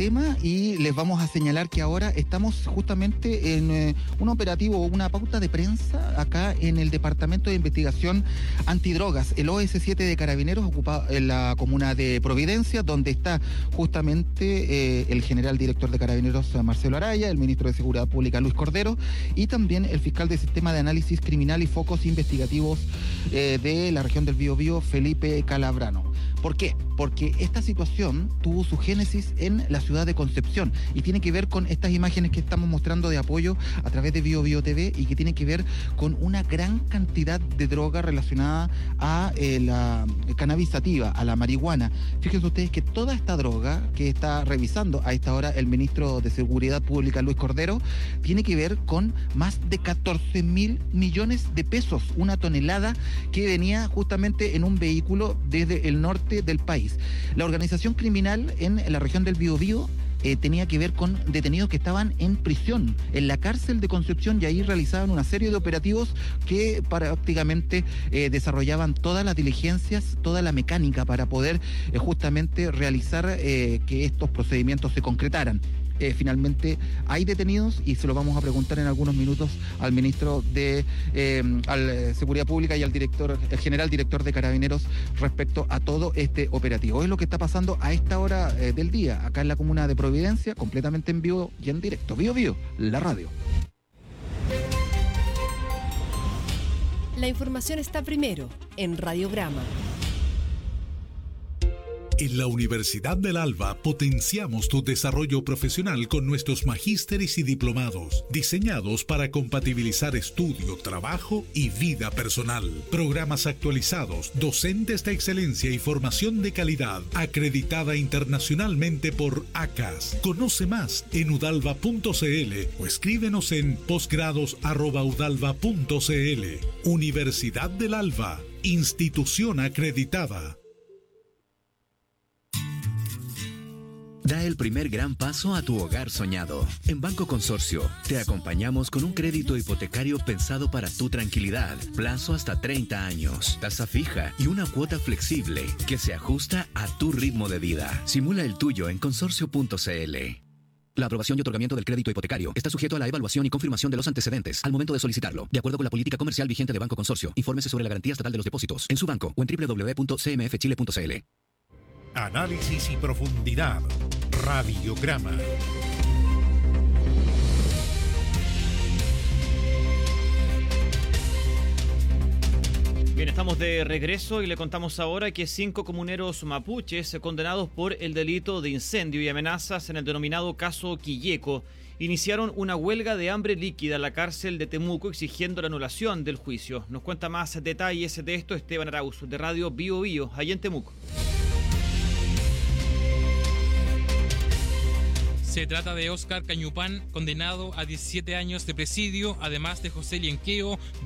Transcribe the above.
tema y les vamos a señalar que ahora estamos justamente en un operativo, una pauta de prensa acá en el Departamento de Investigación Antidrogas, el OS7 de Carabineros, ocupado en la comuna de Providencia, donde está justamente el general director de Carabineros, Marcelo Araya, el ministro de Seguridad Pública, Luis Cordero, y también el fiscal de Sistema de Análisis Criminal y Focos Investigativos de la región del Biobío, Felipe Calabrano. ¿Por qué? Porque esta situación tuvo su génesis en la ciudad de Concepción y tiene que ver con estas imágenes que estamos mostrando de apoyo a través de Biobío TV y que tiene que ver con una gran cantidad de droga relacionada a la cannabis sativa, a la marihuana. Fíjense ustedes que toda esta droga que está revisando a esta hora el ministro de Seguridad Pública, Luis Cordero, tiene que ver con más de 14.000 millones de pesos, una tonelada que venía justamente en un vehículo desde el norte del país. La organización criminal en la región del Biobío tenía que ver con detenidos que estaban en prisión, en la cárcel de Concepción, y ahí realizaban una serie de operativos que prácticamente desarrollaban todas las diligencias, toda la mecánica para poder justamente realizar que estos procedimientos se concretaran. Finalmente hay detenidos y se lo vamos a preguntar en algunos minutos al ministro de Seguridad Pública y al general director de Carabineros respecto a todo este operativo. Es lo que está pasando a esta hora del día, acá en la comuna de Providencia, completamente en vivo y en directo. Biobío, la radio. La información está primero en Radiograma. En la Universidad del Alba potenciamos tu desarrollo profesional con nuestros magísteres y diplomados, diseñados para compatibilizar estudio, trabajo y vida personal. Programas actualizados, docentes de excelencia y formación de calidad, acreditada internacionalmente por ACAS. Conoce más en udalva.cl o escríbenos en posgrados@udalva.cl. Universidad del Alba, institución acreditada. Da el primer gran paso a tu hogar soñado. En Banco Consorcio, te acompañamos con un crédito hipotecario pensado para tu tranquilidad. Plazo hasta 30 años, tasa fija y una cuota flexible que se ajusta a tu ritmo de vida. Simula el tuyo en consorcio.cl. La aprobación y otorgamiento del crédito hipotecario está sujeto a la evaluación y confirmación de los antecedentes al momento de solicitarlo, de acuerdo con la política comercial vigente de Banco Consorcio. Infórmese sobre la garantía estatal de los depósitos en su banco o en www.cmfchile.cl. Análisis y profundidad. Radiograma. Bien, estamos de regreso y le contamos ahora que 5 comuneros mapuches condenados por el delito de incendio y amenazas en el denominado caso Quilleco iniciaron una huelga de hambre líquida en la cárcel de Temuco exigiendo la anulación del juicio. Nos cuenta más detalles de esto Esteban Arauz, de Radio Biobío, allá en Temuco. Se trata de Óscar Cañupán, condenado a 17 años de presidio, además de José Lienqueo,